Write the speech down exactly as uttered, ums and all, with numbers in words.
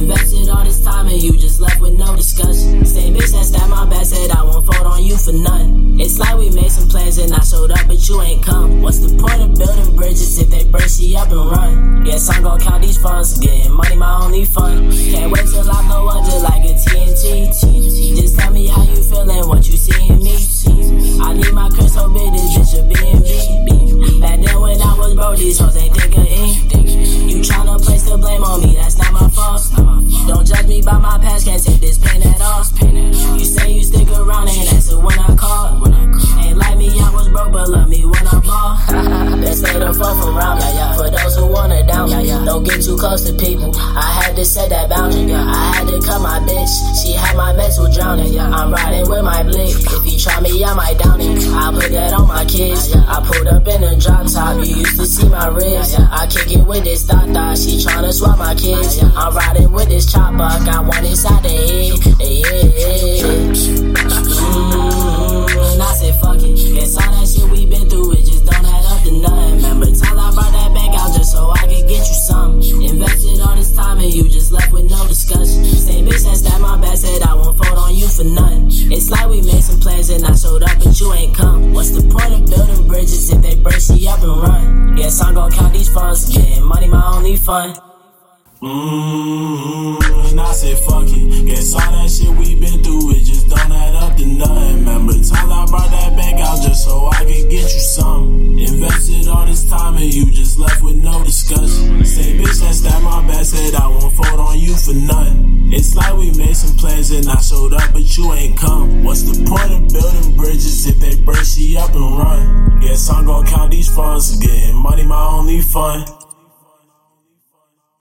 Invested all this time and you just left with no discussion. Same bitch that stabbed my back said I won't fold on you for nothing. It's like we made some plans and I showed up but you ain't come. What's the point of building bridges if they burst she up and run? Yes, I'm gon' count these funds, getting money my only fun. Can't wait till I blow up just like a T N T. Just tell me how you feeling, what you see in me. I need my crib so big, this bitch a B and B. Back then when I was broke, these hoes ain't think of ink. You tryna place the blame on me, that's not my fault. Don't judge me by my past, can't take this pain at all. You say you stick around, ain't answer when I call. Ain't like me, I was broke, but love me when I ball. They say the fuck around me, for those who wanna down me. Don't get too close to people, I had to set that boundary. I had to cut my bitch, she had my mental drowning. I'm riding with my blick, if you try me, I might down it. I put that on my kids, I pulled up in a drop top, you used to see my ribs. I kick it with this thought thought, she tryna swap my kids. I'm riding with this chopper, got one inside the head. Yeah. Mm, and I said fuck it, guess all that shit we been through, it just don't add up to nothing. Remember times I brought that bank out just so I could get you something. Invested all this time and you just left with no discussion. Same bitch that stabbed my back said I won't fold on you for nothing. It's like we made some plans and I showed up but you ain't come. What's the point of building bridges if they burst she up and run? Yes, I'm gon' count these funds, getting money my only fun. Mmm, and I said fuck it, guess all that shit we been through, it just don't add up to nothing. Remember times I brought that bank out just so I could get you something. Invested all this time and you just left with no discussion. Same bitch that stabbed my back said I won't fold on you for nothing. It's like we made some plans and I showed up but you ain't come. What's the point of building bridges if they burst she up and run? Guess I'm gon' count these funds, getting money my only fun.